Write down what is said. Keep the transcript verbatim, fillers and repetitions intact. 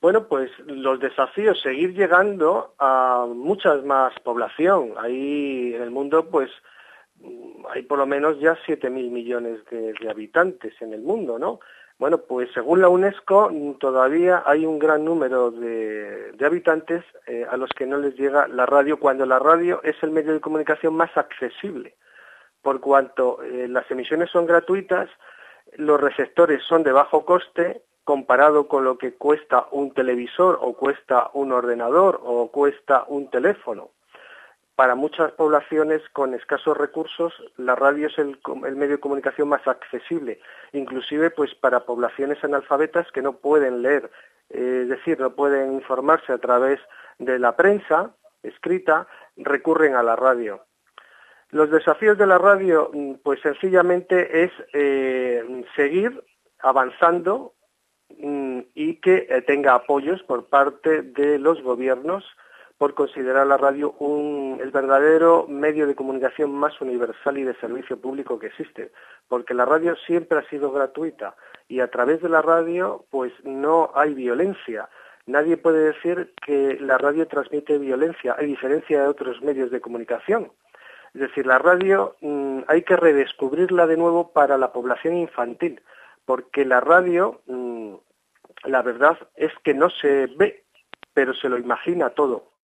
Bueno, pues los desafíos, seguir llegando a mucha más población. Ahí en el mundo, pues, hay por lo menos ya siete mil millones de, de habitantes en el mundo, ¿no? Bueno, pues según la UNESCO todavía hay un gran número de, de habitantes eh, a los que no les llega la radio, cuando la radio es el medio de comunicación más accesible, por cuanto eh, las emisiones son gratuitas, los receptores son de bajo coste, comparado con lo que cuesta un televisor o cuesta un ordenador o cuesta un teléfono. Para muchas poblaciones con escasos recursos, la radio es el, el medio de comunicación más accesible, inclusive pues para poblaciones analfabetas que no pueden leer, eh, es decir, no pueden informarse a través de la prensa escrita, recurren a la radio. Los desafíos de la radio, pues sencillamente es eh, seguir avanzando y que eh, tenga apoyos por parte de los gobiernos por considerar la radio un, el verdadero medio de comunicación más universal y de servicio público que existe, porque la radio siempre ha sido gratuita y a través de la radio pues no hay violencia. Nadie puede decir que la radio transmite violencia, a diferencia de otros medios de comunicación. Es decir, la radio mmm, hay que redescubrirla de nuevo para la población infantil, porque la radio, mmm, la verdad es que no se ve, pero se lo imagina todo.